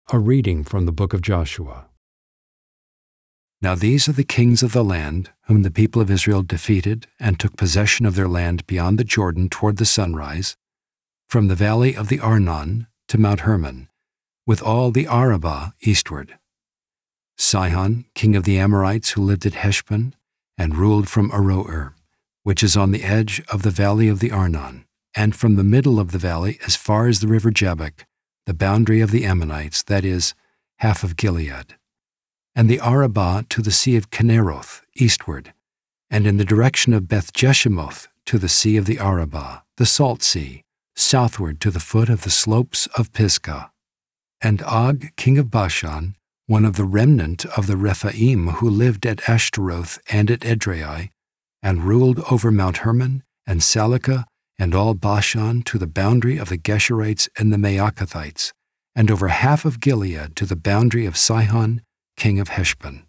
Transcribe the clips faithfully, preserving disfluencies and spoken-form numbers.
A reading from the book of Joshua. Now these are the kings of the land whom the people of Israel defeated and took possession of their land beyond the Jordan toward the sunrise, from the valley of the Arnon to Mount Hermon, with all the Arabah eastward. Sihon, king of the Amorites, who lived at Heshbon and ruled from Aroer, which is on the edge of the valley of the Arnon, and from the middle of the valley as far as the river Jabbok, the boundary of the Ammonites, that is, half of Gilead, and the Arabah to the sea of Kinneroth eastward, and in the direction of Beth Jeshimoth to the sea of the Arabah, the Salt Sea, southward to the foot of the slopes of Pisgah. And Og, king of Bashan, one of the remnant of the Rephaim who lived at Ashtaroth and at Edrei, and ruled over Mount Hermon and Salekah and all Bashan to the boundary of the Geshurites and the Maacathites, and over half of Gilead to the boundary of Sihon, king of Heshbon.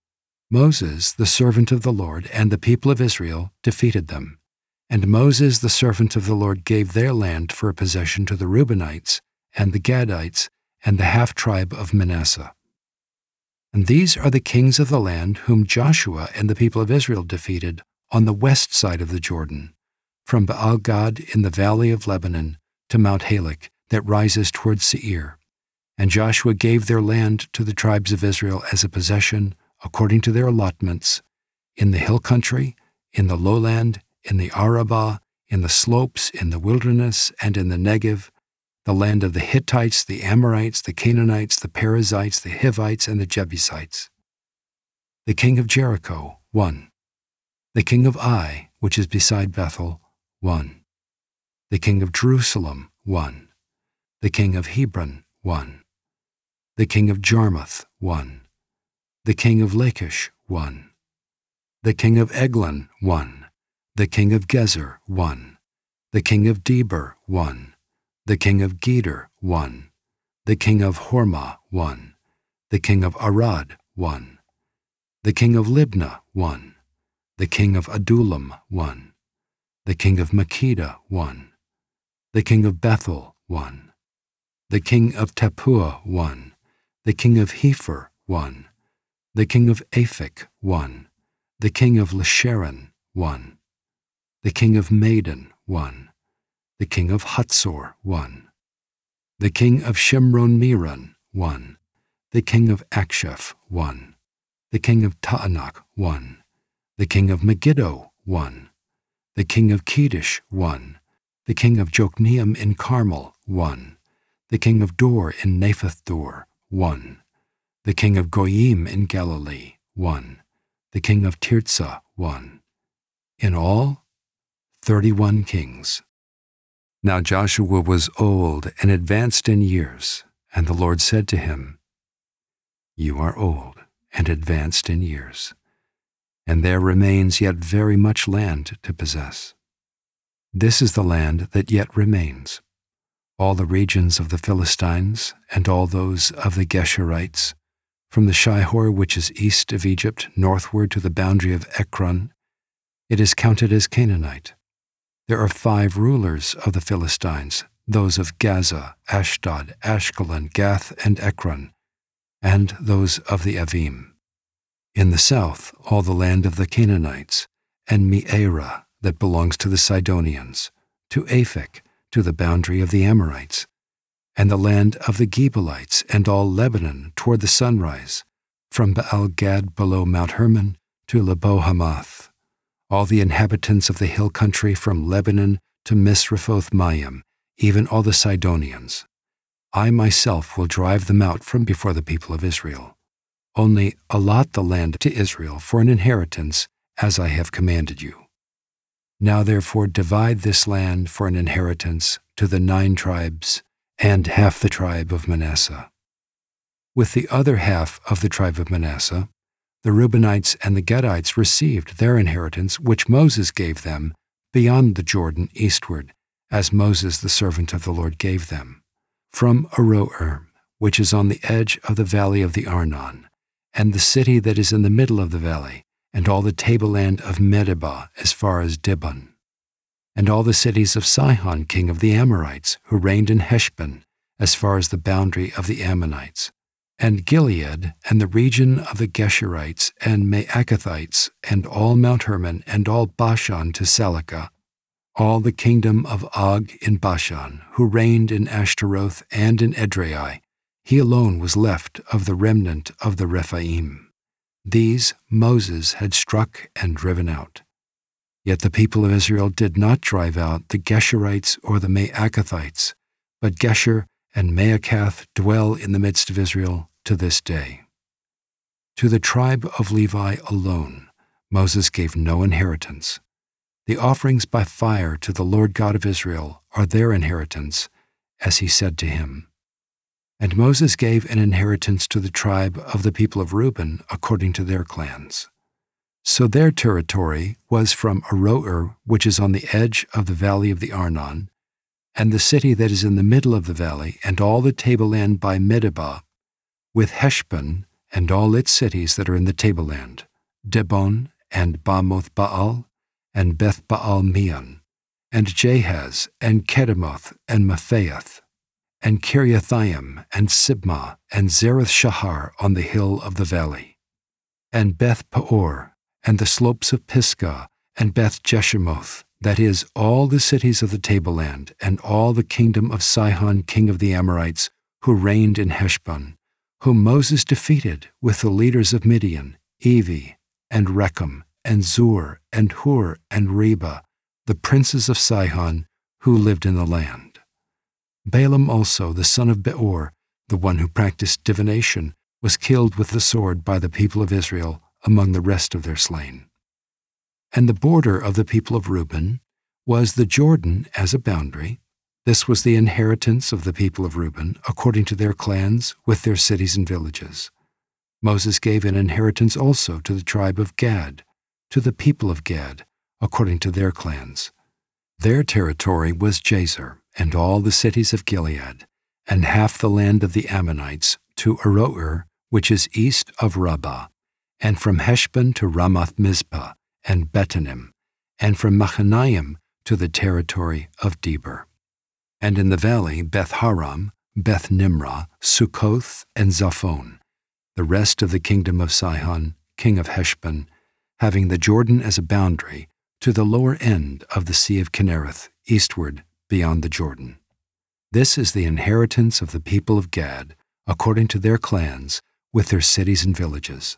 Moses, the servant of the Lord, and the people of Israel defeated them. And Moses, the servant of the Lord, gave their land for a possession to the Reubenites and the Gadites and the half-tribe of Manasseh. And these are the kings of the land whom Joshua and the people of Israel defeated on the west side of the Jordan, from Baal-Gad in the valley of Lebanon to Mount Halak that rises toward Seir. And Joshua gave their land to the tribes of Israel as a possession according to their allotments, in the hill country, in the lowland, in the Arabah, in the slopes, in the wilderness, and in the Negev, the land of the Hittites, the Amorites, the Canaanites, the Perizzites, the Hivites, and the Jebusites. The king of Jericho, one. The king of Ai, which is beside Bethel, one. The king of Jerusalem, one. The king of Hebron, one. The king of Jarmuth, one. The king of Lachish, one. The king of Eglon, one. The king of Gezer, one. The king of Deber, one. The king of Geder, one. The king of Hormah, one. The king of Arad, one. The king of Libnah, one. The king of Adullam, one. The king of Makkedah, one. The king of Bethel, one. The king of Tappuah, one. The king of Hepher, one. The king of Aphek, one. The king of Lasharon, one. The king of Madon, one. The king of Hatzor, one. The king of Shimron-Meron, one. The king of Aksheph, one. The king of Taanach, one. The king of Megiddo, one. The king of Kedesh, one. The king of Jokneam in Carmel, one. The king of Dor in Naphath-Dor, one. The king of Goyim in Galilee, one. The king of Tirzah, one. In all, thirty-one kings. Now Joshua was old and advanced in years, and the Lord said to him, You are old and advanced in years, and there remains yet very much land to possess. This is the land that yet remains, all the regions of the Philistines and all those of the Geshurites, from the Shihor which is east of Egypt northward to the boundary of Ekron. It is counted as Canaanite. There are five rulers of the Philistines, those of Gaza, Ashdod, Ashkelon, Gath, and Ekron, and those of the Avim. In the south, all the land of the Canaanites, and Me'arah that belongs to the Sidonians, to Aphek, to the boundary of the Amorites, and the land of the Gebalites, and all Lebanon toward the sunrise, from Baal-Gad below Mount Hermon to Lebo-Hamath, all the inhabitants of the hill country from Lebanon to Misrephoth-Maim, even all the Sidonians. I myself will drive them out from before the people of Israel. Only allot the land to Israel for an inheritance, as I have commanded you. Now therefore divide this land for an inheritance to the nine tribes and half the tribe of Manasseh. With the other half of the tribe of Manasseh, the Reubenites and the Gadites received their inheritance which Moses gave them beyond the Jordan eastward, as Moses the servant of the Lord gave them, from Aroer, which is on the edge of the valley of the Arnon, and the city that is in the middle of the valley, and all the tableland of Medeba as far as Dibon, and all the cities of Sihon king of the Amorites, who reigned in Heshbon, as far as the boundary of the Ammonites, and Gilead, and the region of the Geshurites, and Maacathites, and all Mount Hermon, and all Bashan to Salecah, all the kingdom of Og in Bashan, who reigned in Ashtaroth and in Edrei. He alone was left of the remnant of the Rephaim. These Moses had struck and driven out. Yet the people of Israel did not drive out the Geshurites or the Maacathites, but Geshur and Maacath dwell in the midst of Israel to this day. To the tribe of Levi alone Moses gave no inheritance. The offerings by fire to the Lord God of Israel are their inheritance, as he said to him. And Moses gave an inheritance to the tribe of the people of Reuben according to their clans. So their territory was from Aroer, which is on the edge of the valley of the Arnon, and the city that is in the middle of the valley, and all the tableland by Medeba, with Heshbon, and all its cities that are in the tableland, Dibon, and Bamoth Baal, and Beth Baal Meon, and Jahaz, and Kedemoth, and Mephaath, and Kiriathaim, and Sibmah, and Zareth Shahar on the hill of the valley, and Beth Peor, and the slopes of Pisgah, and Beth Jeshemoth, that is, all the cities of the tableland, and all the kingdom of Sihon king of the Amorites, who reigned in Heshbon, whom Moses defeated with the leaders of Midian, Evi, and Rechem, and Zur, and Hur, and Reba, the princes of Sihon, who lived in the land. Balaam also, the son of Beor, the one who practiced divination, was killed with the sword by the people of Israel among the rest of their slain. And the border of the people of Reuben was the Jordan as a boundary. This was the inheritance of the people of Reuben, according to their clans, with their cities and villages. Moses gave an inheritance also to the tribe of Gad, to the people of Gad, according to their clans. Their territory was Jazer, and all the cities of Gilead, and half the land of the Ammonites, to Aroer, which is east of Rabbah, and from Heshbon to Ramath Mizpah, and Betanim, and from Machanaim to the territory of Deber. And in the valley Beth Haram, Beth Nimrah, Sukkoth, and Zaphon, the rest of the kingdom of Sihon, king of Heshbon, having the Jordan as a boundary, to the lower end of the Sea of Kinnereth, eastward beyond the Jordan. This is the inheritance of the people of Gad, according to their clans, with their cities and villages.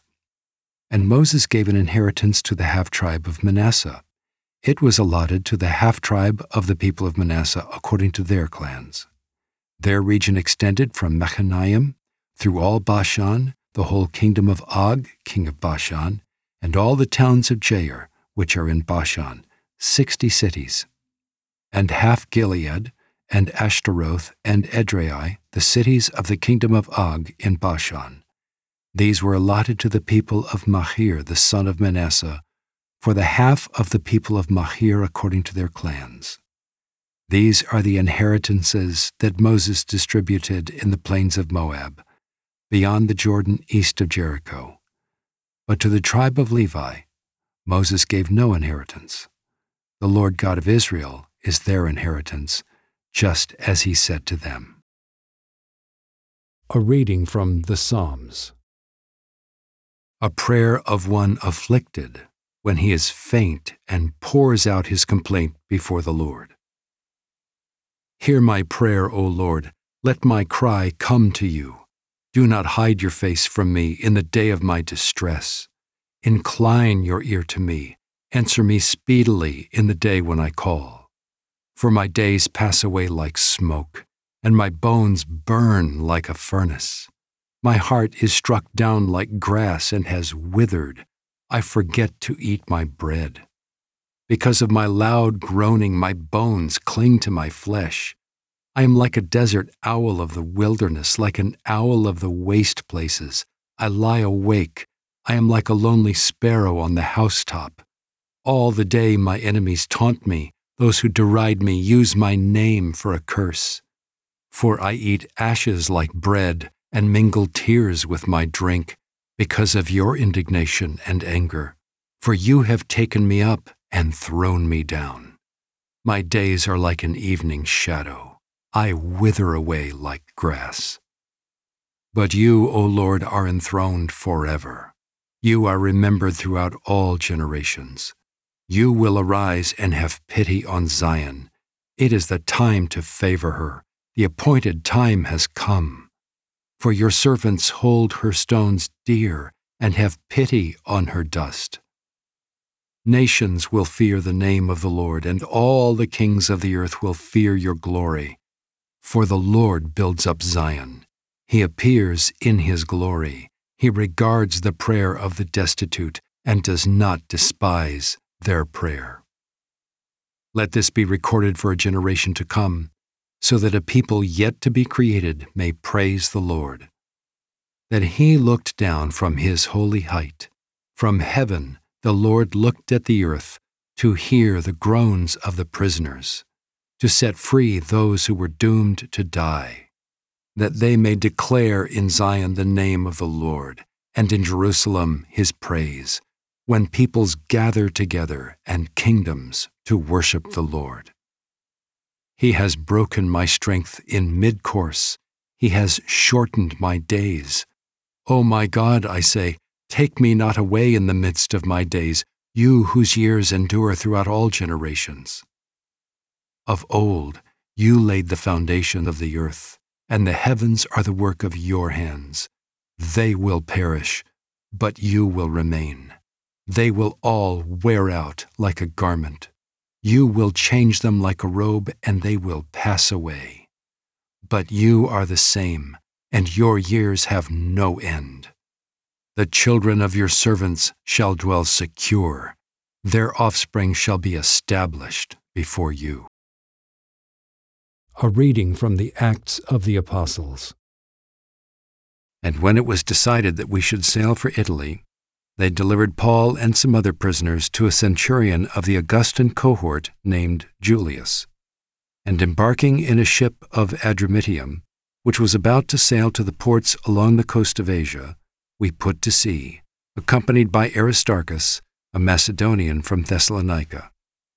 And Moses gave an inheritance to the half-tribe of Manasseh. It was allotted to the half-tribe of the people of Manasseh according to their clans. Their region extended from Machanaim through all Bashan, the whole kingdom of Og, king of Bashan, and all the towns of Jair, which are in Bashan, sixty cities, and half Gilead, and Ashtaroth, and Edrei, the cities of the kingdom of Og in Bashan. These were allotted to the people of Machir, the son of Manasseh, for the half of the people of Machir according to their clans. These are the inheritances that Moses distributed in the plains of Moab, beyond the Jordan east of Jericho. But to the tribe of Levi, Moses gave no inheritance. The Lord God of Israel is their inheritance, just as he said to them. A reading from the Psalms. A prayer of one afflicted when he is faint and pours out his complaint before the Lord. Hear my prayer, O Lord. Let my cry come to you. Do not hide your face from me in the day of my distress. Incline your ear to me. Answer me speedily in the day when I call. For my days pass away like smoke, and my bones burn like a furnace. My heart is struck down like grass and has withered. I forget to eat my bread. Because of my loud groaning, my bones cling to my flesh. I am like a desert owl of the wilderness, like an owl of the waste places. I lie awake. I am like a lonely sparrow on the housetop. All the day my enemies taunt me. Those who deride me use my name for a curse. For I eat ashes like bread and mingle tears with my drink because of your indignation and anger. For you have taken me up and thrown me down. My days are like an evening shadow. I wither away like grass. But you, O Lord, are enthroned forever. You are remembered throughout all generations. You will arise and have pity on Zion. It is the time to favor her. The appointed time has come. For your servants hold her stones dear and have pity on her dust. Nations will fear the name of the Lord, and all the kings of the earth will fear your glory. For the Lord builds up Zion. He appears in his glory. He regards the prayer of the destitute and does not despise their prayer. Let this be recorded for a generation to come, so that a people yet to be created may praise the Lord. That he looked down from his holy height. From heaven the Lord looked at the earth to hear the groans of the prisoners, to set free those who were doomed to die, that they may declare in Zion the name of the Lord, and in Jerusalem his praise, when peoples gather together and kingdoms to worship the Lord. He has broken my strength in mid-course. He has shortened my days. O my God, I say, take me not away in the midst of my days, you whose years endure throughout all generations. Of old you laid the foundation of the earth, and the heavens are the work of your hands. They will perish, but you will remain. They will all wear out like a garment. You will change them like a robe, and they will pass away. But you are the same, and your years have no end. The children of your servants shall dwell secure. Their offspring shall be established before you. A reading from the Acts of the Apostles. And when it was decided that we should sail for Italy, they delivered Paul and some other prisoners to a centurion of the Augustan cohort named Julius. And embarking in a ship of Adramyttium, which was about to sail to the ports along the coast of Asia, we put to sea, accompanied by Aristarchus, a Macedonian from Thessalonica.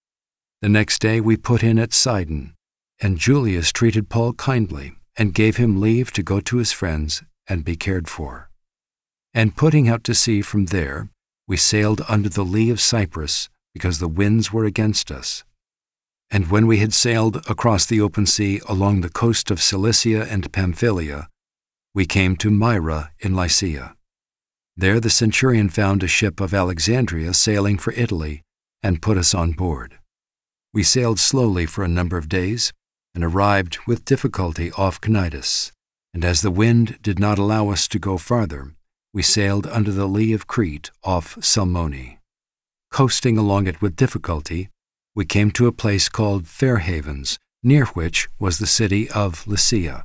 The next day we put in at Sidon, and Julius treated Paul kindly and gave him leave to go to his friends and be cared for. And putting out to sea from there, we sailed under the lee of Cyprus, because the winds were against us. And when we had sailed across the open sea along the coast of Cilicia and Pamphylia, we came to Myra in Lycia. There the centurion found a ship of Alexandria sailing for Italy, and put us on board. We sailed slowly for a number of days, and arrived with difficulty off Cnidus, and as the wind did not allow us to go farther, we sailed under the lee of Crete off Salmone. Coasting along it with difficulty, we came to a place called Fair Havens, near which was the city of Lycia.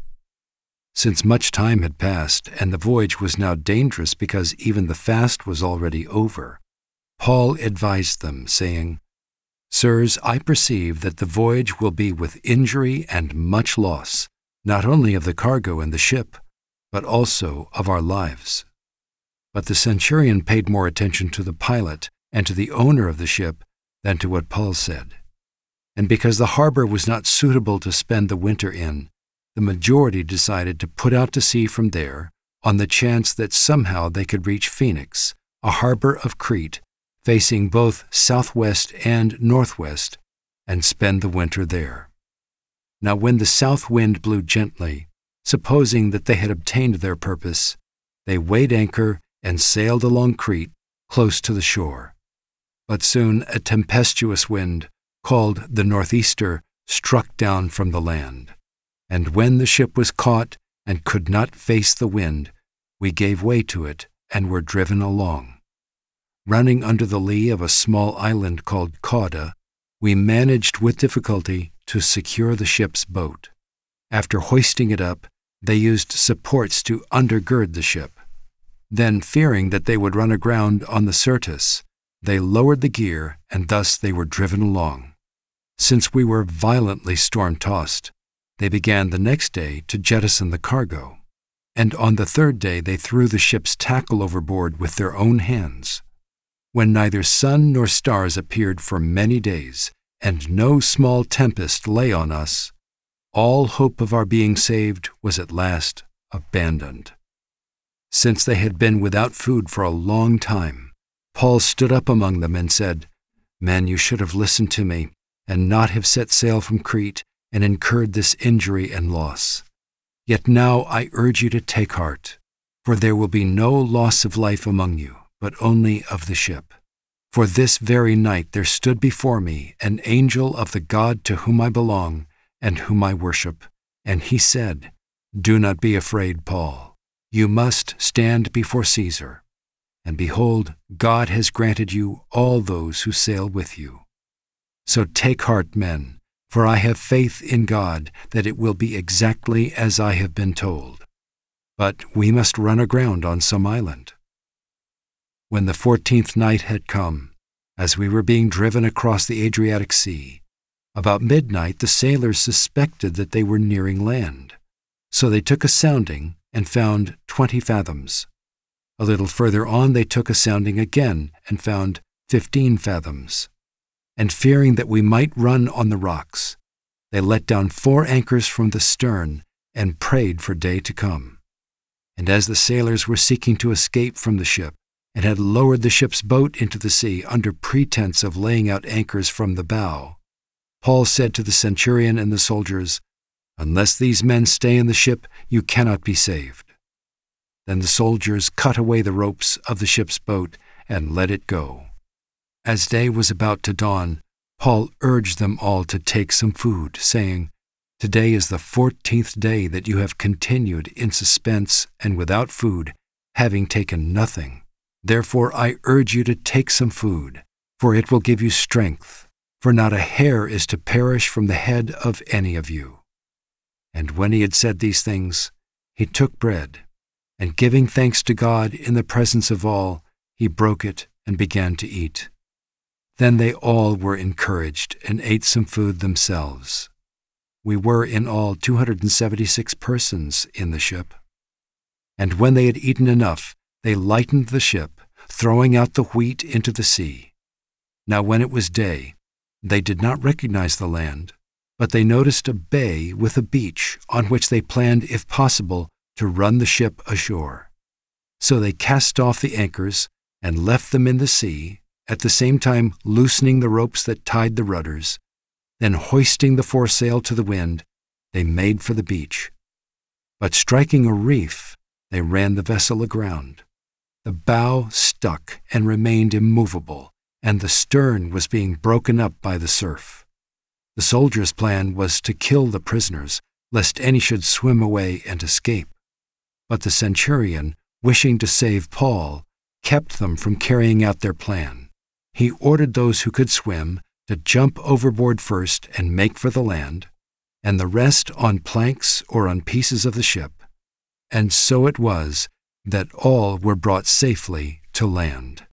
Since much time had passed, and the voyage was now dangerous because even the fast was already over, Paul advised them, saying, Sirs, I perceive that the voyage will be with injury and much loss, not only of the cargo and the ship, but also of our lives. But the centurion paid more attention to the pilot and to the owner of the ship than to what Paul said. And because the harbor was not suitable to spend the winter in, the majority decided to put out to sea from there on the chance that somehow they could reach Phoenix, a harbor of Crete, facing both southwest and northwest, and spend the winter there. Now when the south wind blew gently, supposing that they had obtained their purpose, they weighed anchor and sailed along Crete close to the shore. But soon a tempestuous wind, called the northeaster, struck down from the land. And when the ship was caught and could not face the wind, we gave way to it and were driven along. Running under the lee of a small island called Cauda, we managed with difficulty to secure the ship's boat. After hoisting it up, they used supports to undergird the ship. Then, fearing that they would run aground on the Syrtis, they lowered the gear, and thus they were driven along. Since we were violently storm-tossed, they began the next day to jettison the cargo, and on the third day they threw the ship's tackle overboard with their own hands. When neither sun nor stars appeared for many days, and no small tempest lay on us, all hope of our being saved was at last abandoned. Since they had been without food for a long time, Paul stood up among them and said, "Men, you should have listened to me and not have set sail from Crete and incurred this injury and loss. Yet now I urge you to take heart, for there will be no loss of life among you, but only of the ship. For this very night there stood before me an angel of the God to whom I belong and whom I worship, and he said, 'Do not be afraid, Paul. You must stand before Caesar. And behold, God has granted you all those who sail with you. So take heart, men, for I have faith in God that it will be exactly as I have been told. But we must run aground on some island.' When the fourteenth night had come, as we were being driven across the Adriatic Sea, about midnight the sailors suspected that they were nearing land. So they took a sounding and found twenty fathoms. A little further on they took a sounding again and found fifteen fathoms. And fearing that we might run on the rocks, they let down four anchors from the stern and prayed for day to come. And as the sailors were seeking to escape from the ship, and had lowered the ship's boat into the sea under pretense of laying out anchors from the bow, Paul said to the centurion and the soldiers, 'Unless these men stay in the ship, you cannot be saved.' Then the soldiers cut away the ropes of the ship's boat and let it go. As day was about to dawn, Paul urged them all to take some food, saying, 'Today is the fourteenth day that you have continued in suspense and without food, having taken nothing. Therefore I urge you to take some food, for it will give you strength, for not a hair is to perish from the head of any of you.' And when he had said these things, he took bread, and giving thanks to God in the presence of all, he broke it and began to eat. Then they all were encouraged and ate some food themselves. We were in all two hundred seventy-six persons in the ship. And when they had eaten enough, they lightened the ship, throwing out the wheat into the sea. Now when it was day, they did not recognize the land, but they noticed a bay with a beach on which they planned, if possible, to run the ship ashore. So they cast off the anchors and left them in the sea, at the same time loosening the ropes that tied the rudders. Then hoisting the foresail to the wind, they made for the beach. But striking a reef, they ran the vessel aground. The bow stuck and remained immovable, and the stern was being broken up by the surf. The soldiers' plan was to kill the prisoners, lest any should swim away and escape. But the centurion, wishing to save Paul, kept them from carrying out their plan. He ordered those who could swim to jump overboard first and make for the land, and the rest on planks or on pieces of the ship. And so it was that all were brought safely to land.